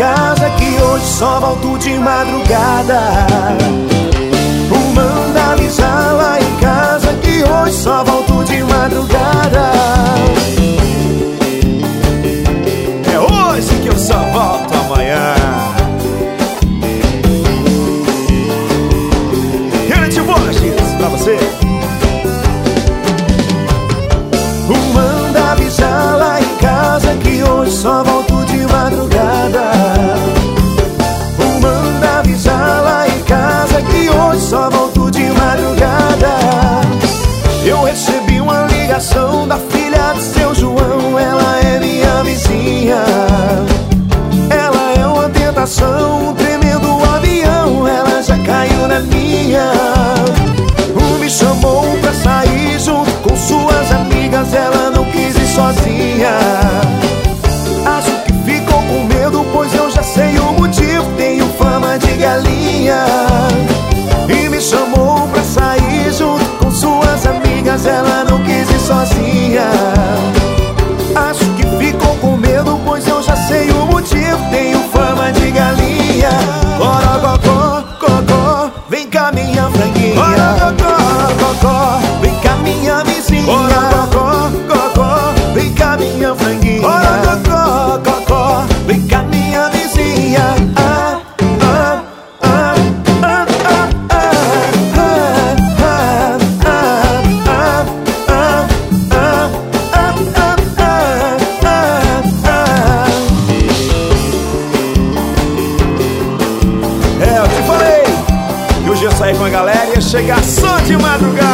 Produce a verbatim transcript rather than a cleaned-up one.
casa que hoje só volto de madrugada. Manda avisar lá em casa que hoje só volto de madrugada. É hoje que eu só volto amanhã. Grande Borges pra você. Manda avisar lá em casa que hoje só volto de madrugada. Manda avisar lá em casa que hoje só volto de madrugada. Eu recebi uma ligação da filha do seu João. Ela é minha vizinha. Ela é uma tentação, um tremendo avião. Ela já caiu na minha. Me chamou pra sair junto com suas amigas. Ela não quis ir sozinha. Acho que ficou com medo, pois eu já sei o motivo. Tenho fama de galinha. E me chamou pra sair junto com suas amigas. Ela não quis ir sozinha. Acho que ficou com medo, pois eu já sei o motivo. Tenho fama de galinha. Corococó, cocó, vem cá minha franguinha. Corococó, cocó, vem cá minha vizinha. Corococó, cocó, vem cá minha franguinha. Corococó, cocó, vem cá minha vizinha. Ah, ah, ah, ah, ah, ah, ah, ah, ah, ah, ah, ah, ah. É, eu te falei que hoje ia sair com a galera e ia chegar só de madrugada.